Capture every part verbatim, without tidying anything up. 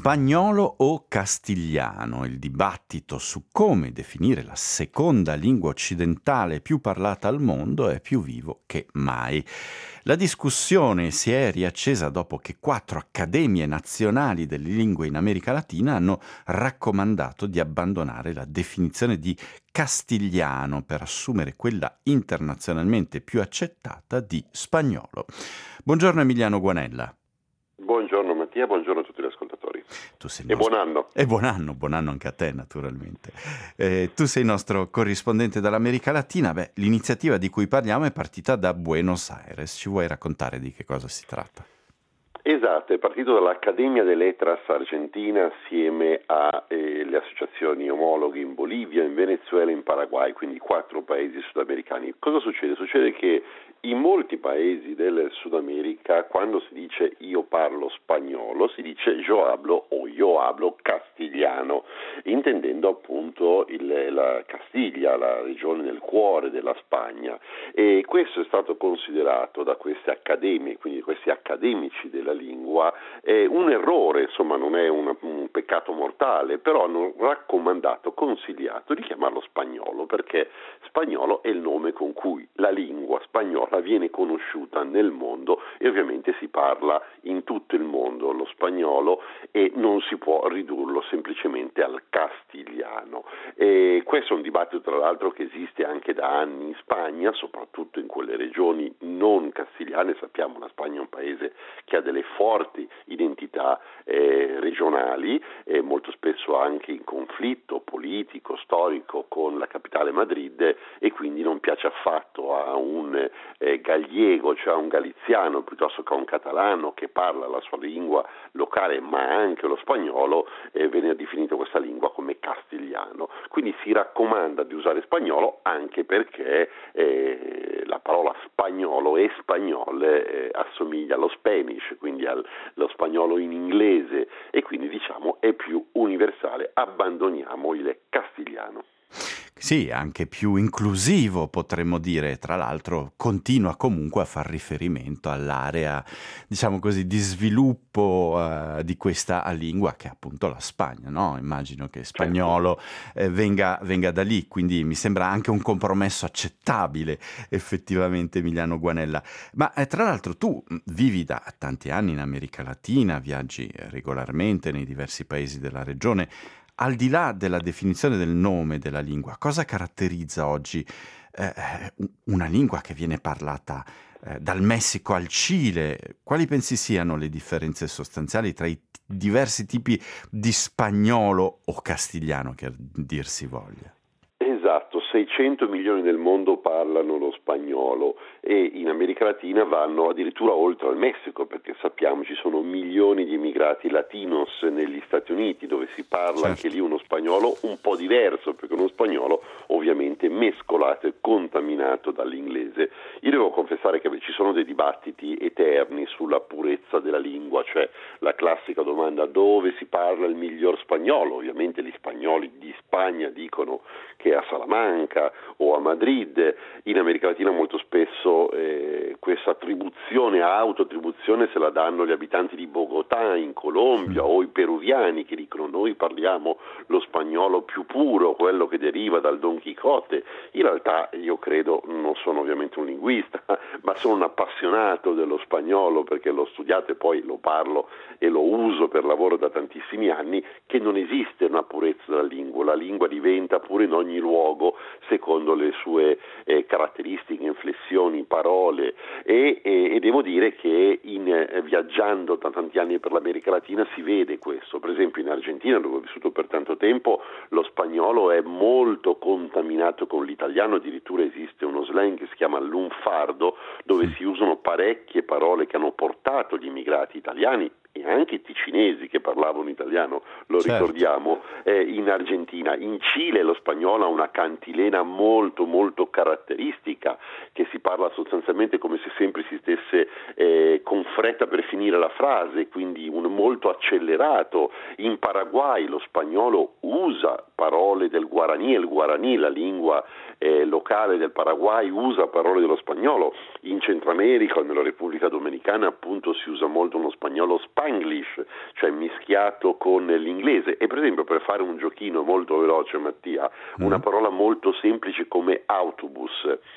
Spagnolo o castigliano? Il dibattito su come definire la seconda lingua occidentale più parlata al mondo è più vivo che mai. La discussione si è riaccesa dopo che quattro accademie nazionali delle lingue in America Latina hanno raccomandato di abbandonare la definizione di castigliano per assumere quella internazionalmente più accettata di spagnolo. Buongiorno Emiliano Guanella. Buongiorno Mattia, buongiorno a tutti gli ascoltatori. Tu sei E nostro... buon anno. E buon anno, buon anno anche a te naturalmente. Eh, tu sei il nostro corrispondente dall'America Latina. Beh, l'iniziativa di cui parliamo è partita da Buenos Aires. Ci vuoi raccontare di che cosa si tratta? Esatto, è partito dall'Accademia de Letras Argentina assieme alle associazioni omologhe in Bolivia, in Venezuela e in Paraguay, quindi quattro paesi sudamericani. Cosa succede? Succede che in molti paesi del Sud America, quando si dice io parlo spagnolo, si dice yo hablo o yo hablo castigliano, intendendo appunto il, la Castiglia, la regione nel cuore della Spagna. E questo è stato considerato da queste accademie, quindi questi accademici della lingua, è un errore, insomma non è una, un peccato mortale, però hanno raccomandato, consigliato di chiamarlo spagnolo, perché spagnolo è il nome con cui la lingua spagnola viene conosciuta nel mondo e ovviamente si parla in tutto il mondo lo spagnolo e non si può ridurlo semplicemente al castigliano. E questo è un dibattito tra l'altro che esiste anche da anni in Spagna, soprattutto in quelle regioni non castigliane. Sappiamo che la Spagna è un paese che ha delle forti identità eh, regionali e molto spesso anche in conflitto politico, storico con la capitale Madrid, e quindi non piace affatto a un eh, gallego, cioè a un galiziano piuttosto che a un catalano che parla la sua lingua locale ma anche lo spagnolo, eh, viene definito questa lingua come castigliano. Quindi si raccomanda di usare spagnolo anche perché eh, la parola spagnolo e spagnol eh, assomiglia allo Spanish, quindi allo spagnolo in inglese, e quindi diciamo è più universale. Abbandoniamo il castigliano. Sì, anche più inclusivo potremmo dire, tra l'altro continua comunque a far riferimento all'area, diciamo così, di sviluppo uh, di questa lingua che è appunto la Spagna, no? Immagino che spagnolo eh, venga, venga da lì, quindi mi sembra anche un compromesso accettabile effettivamente, Emiliano Guanella. Ma eh, tra l'altro tu vivi da tanti anni in America Latina, viaggi regolarmente nei diversi paesi della regione. Al di là della definizione del nome della lingua, cosa caratterizza oggi eh, una lingua che viene parlata eh, dal Messico al Cile? Quali pensi siano le differenze sostanziali tra i t- diversi tipi di spagnolo o castigliano, che dir si voglia? Esatto, seicento milioni nel mondo parlano lo spagnolo e in America Latina vanno addirittura oltre al Messico, perché sappiamo ci sono milioni di immigrati latinos negli Stati Uniti, dove si parla certo. anche lì uno spagnolo un po' diverso, perché uno spagnolo ovviamente mescolato e contaminato dall'inglese. Io devo confessare che ci sono dei dibattiti eterni sulla purezza della lingua, cioè la classica domanda: dove si parla il miglior spagnolo? Ovviamente gli spagnoli di Spagna dicono che a Salamanca o a Madrid. In America Latina molto spesso eh, questa attribuzione, autoattribuzione se la danno gli abitanti di Bogotà in Colombia mm. o i peruviani, che dicono noi parliamo lo spagnolo più puro, quello che deriva dal Don Chiscotte. In realtà io credo, non sono ovviamente un linguista, ma sono un appassionato dello spagnolo perché l'ho studiato e poi lo parlo e lo uso per lavoro da tantissimi anni, che non esiste una purezza della lingua. La lingua diventa pure in ogni luogo secondo le sue eh, caratteristiche, inflessioni, parole e, e, e devo dire che in, eh, viaggiando da tanti anni per l'America Latina si vede questo. Per esempio in Argentina, dove ho vissuto per tanto tempo, lo spagnolo è molto contaminato con l'italiano, addirittura esiste uno slang che si chiama lunfardo, dove si usano parecchie parole che hanno portato gli immigrati italiani e anche i ticinesi che parlavano italiano, lo certo. ricordiamo, eh, in Argentina. In Cile lo spagnolo ha una cantilena molto molto caratteristica, che si parla sostanzialmente come se sempre si stesse eh, con fretta per finire la frase, quindi un molto accelerato. In Paraguay lo spagnolo usa parole del Guaraní, il Guaraní, la lingua eh, locale del Paraguay usa parole dello spagnolo. In Centro America o nella Repubblica Dominicana appunto si usa molto uno spagnolo spanglish, cioè mischiato con l'inglese. E per esempio, per fare un giochino molto veloce, Mattia, una Mm. parola molto semplice come autobus,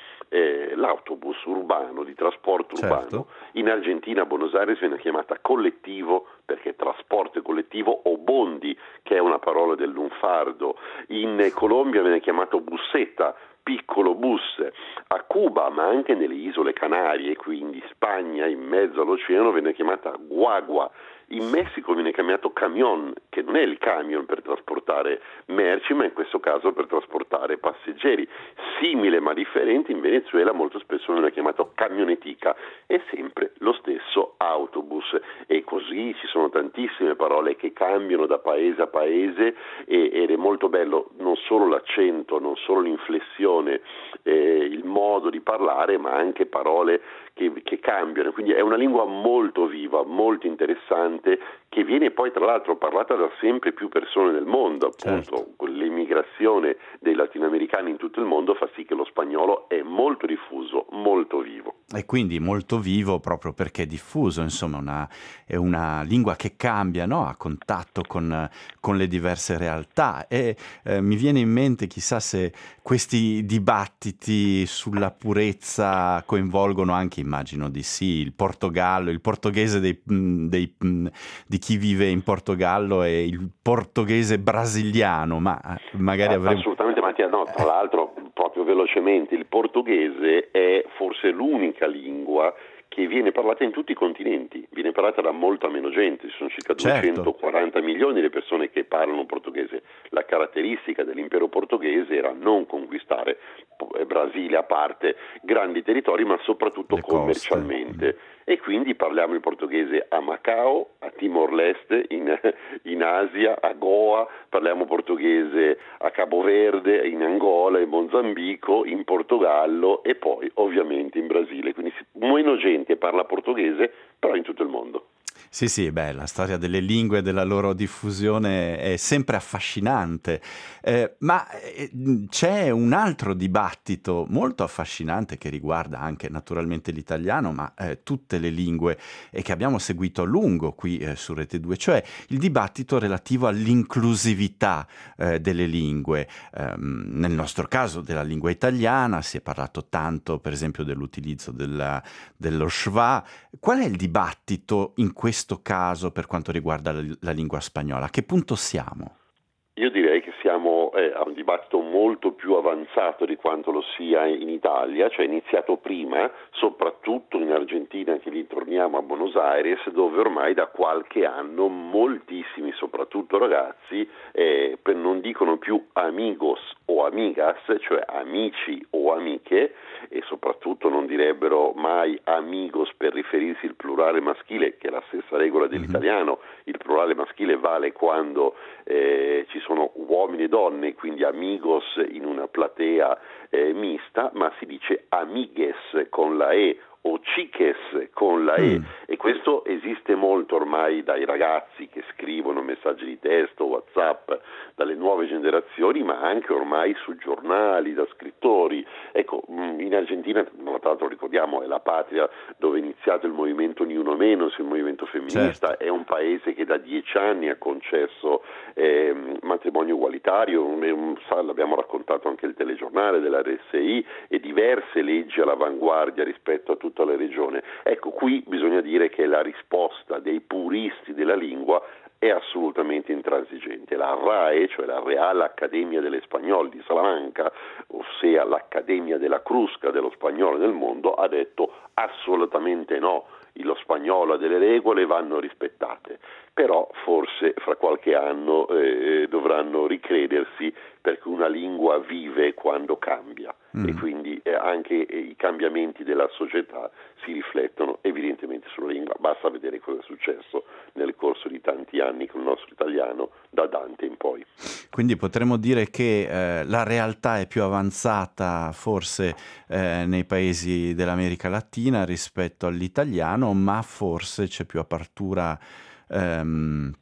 eh, l'autobus urbano, di trasporto urbano, Certo. in Argentina a Buenos Aires viene chiamata collettivo, perché trasporto collettivo, o bondi, che è una parola del lunfardo. In eh, Colombia viene chiamato bussetta, piccolo bus. A Cuba, ma anche nelle isole Canarie, quindi Spagna, in mezzo all'oceano, viene chiamata guagua. In Messico viene chiamato camion, che non è il camion per trasportare merci, ma in questo caso per trasportare passeggeri. Simile ma differente, in Venezuela molto spesso viene chiamato camionetica, è sempre lo stesso autobus. E così ci sono tantissime parole che cambiano da paese a paese, e, ed è molto bello non solo l'accento, non solo l'inflessione, eh, il modo di parlare, ma anche parole che, che cambiano. Quindi è una lingua molto viva, molto interessante, che viene poi tra l'altro parlata da sempre più persone nel mondo, appunto. Certo. L'emigrazione dei latinoamericani in tutto il mondo fa sì che lo spagnolo è molto diffuso, molto vivo. E quindi molto vivo proprio perché è diffuso, insomma, una, è una lingua che cambia, no? A contatto con, con le diverse realtà. E eh, mi viene in mente, chissà se questi dibattiti sulla purezza coinvolgono anche, immagino di sì, il Portogallo, il portoghese dei, mh, dei, mh, di chi vive in Portogallo e il portoghese brasiliano, ma eh, magari avremo... Assolutamente, Mattia, no, tra l'altro, proprio velocemente, il portoghese è forse l'unica lingua che viene parlata in tutti i continenti, viene parlata da molta meno gente, ci sono circa Certo. duecentoquaranta milioni di persone che parlano portoghese. La caratteristica dell'impero portoghese era non conquistare, Brasile a parte, grandi territori, ma soprattutto Le coste. commercialmente. E quindi parliamo il portoghese a Macao, a Timor-Leste, in, in Asia, a Goa, parliamo portoghese a Cabo Verde, in Angola, in Mozambico, in Portogallo e poi ovviamente in Brasile. Quindi meno gente parla portoghese, però in tutto il mondo. Sì, sì, beh, la storia delle lingue e della loro diffusione è sempre affascinante, eh, ma eh, c'è un altro dibattito molto affascinante che riguarda anche naturalmente l'italiano, ma eh, tutte le lingue e che abbiamo seguito a lungo qui eh, su Rete due, cioè il dibattito relativo all'inclusività eh, delle lingue. Ehm, nel nostro caso della lingua italiana si è parlato tanto, per esempio, dell'utilizzo della, dello schwa. Qual è il dibattito in questo caso per quanto riguarda la, la lingua spagnola? A che punto siamo? Io direi che siamo eh, a un dibattito molto più avanzato di quanto lo sia in Italia, cioè è iniziato prima, soprattutto in Argentina, che ritorniamo a Buenos Aires, dove ormai da qualche anno moltissimi, soprattutto ragazzi, eh, per non dicono più amigos o amigas, cioè amici o amiche, e soprattutto non direbbero mai amigos per riferirsi al plurale maschile, che è la stessa regola dell'italiano. Il plurale maschile vale quando eh, ci sono uomini e donne, quindi amigos in una platea eh, mista, ma si dice amigues con la E o chiques con la E, Mm. e questo esiste molto ormai dai ragazzi che scrivono messaggi di testo, WhatsApp, dalle nuove generazioni, ma anche ormai su giornali, da scrittori. Ecco, in Argentina, tra l'altro ricordiamo, è la patria dove è iniziato il movimento Ni Uno Menos, il movimento femminista. Certo. È un paese che da dieci anni ha concesso eh, matrimonio ugualitario, un, un, l'abbiamo raccontato anche il telegiornale della R S I, e diverse leggi all'avanguardia rispetto a tutta la regione. Ecco, qui bisogna dire che la risposta dei puristi della lingua è assolutamente intransigente. La R A E, cioè la Real Academia delle Spagnol di Salamanca, ossia l'Accademia della Crusca dello spagnolo nel mondo, ha detto assolutamente no, lo spagnolo ha delle regole, vanno rispettate, però forse fra qualche anno eh, dovranno ricredersi, perché una lingua vive quando cambia. Mm. E quindi eh, anche eh, i cambiamenti della società si riflettono evidentemente sulla lingua. Basta vedere cosa è successo nel corso di tanti anni con il nostro italiano, da Dante in poi. Quindi potremmo dire che eh, la realtà è più avanzata forse eh, nei paesi dell'America Latina rispetto all'italiano, ma forse c'è più apertura ehm,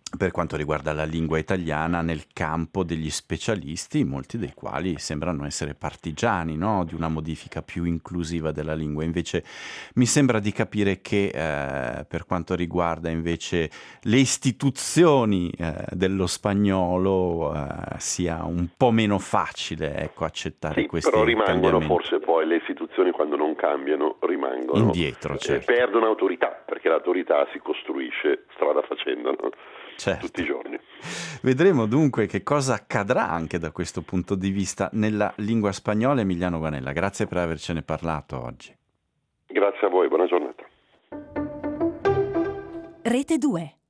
per quanto riguarda la lingua italiana nel campo degli specialisti, molti dei quali sembrano essere partigiani, no, di una modifica più inclusiva della lingua. Invece mi sembra di capire che eh, per quanto riguarda invece le istituzioni eh, dello spagnolo eh, sia un po' meno facile, ecco, accettare Sì, però questi rimangono cambiamenti. forse poi le istituzioni quando non cambiano, rimangono, Indietro, eh, certo. perdono autorità, perché l'autorità si costruisce strada facendo, no? Tutti Certo. i giorni. Vedremo dunque che cosa accadrà anche da questo punto di vista nella lingua spagnola. Emiliano Guanella, grazie per avercene parlato oggi. Grazie a voi, buona giornata. Rete due.